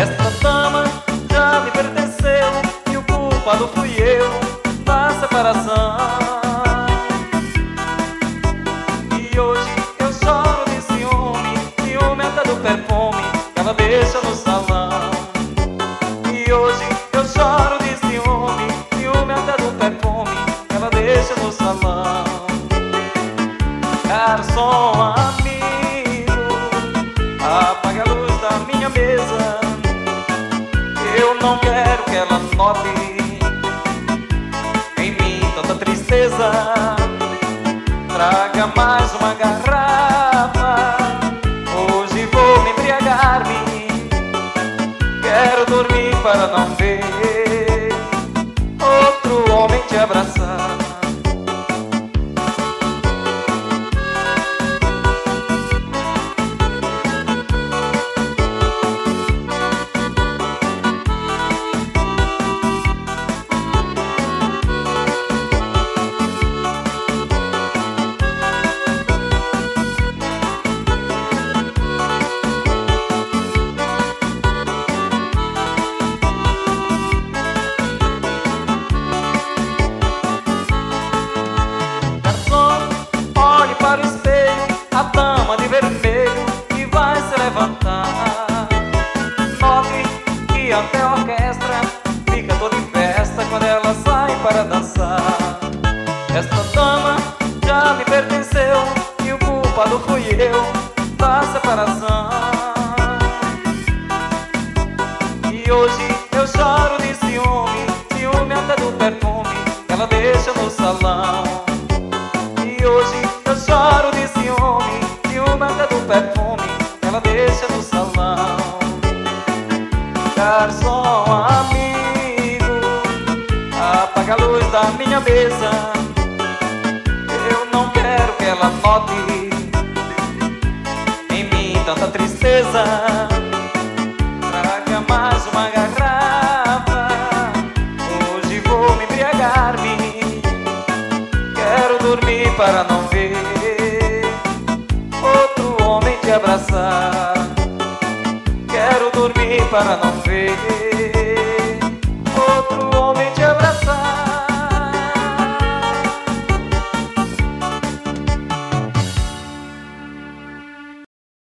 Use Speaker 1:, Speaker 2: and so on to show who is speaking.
Speaker 1: Esta dama já me pertenceu e o culpado fui eu da separação. E hoje eu choro de ciúme, ciúme até do perfume que ela deixa no salão. E hoje eu choro de ciúme, ciúme até do perfume que ela deixa no salão. Garçom amigo, apaga a luz da minha mesa. Eu não quero que ela note em mim tanta tristeza. Traga mais uma garrafa, hoje vou me embriagar-me. Quero dormir para não ver outro homem te abraçar. Para o espelho, a dama de vermelho que vai se levantar. Note que até a orquestra fica toda em festa quando ela sai para dançar. Esta dama já me pertenceu e o culpado fui eu da separação. E hoje eu choro de ciúme, ciúme até do perfume que ela deixa no salão. E hoje eu choro de ciúme, ciúme até do perfume que ela deixa no salão. Garçom amigo, apaga a luz da minha mesa. Eu não quero que ela note em mim tanta tristeza. Traga mais uma garrafa, hoje vou me embriagar-me. Quero dormir para não ver outro homem te abraçar. Quero dormir para não ver outro homem te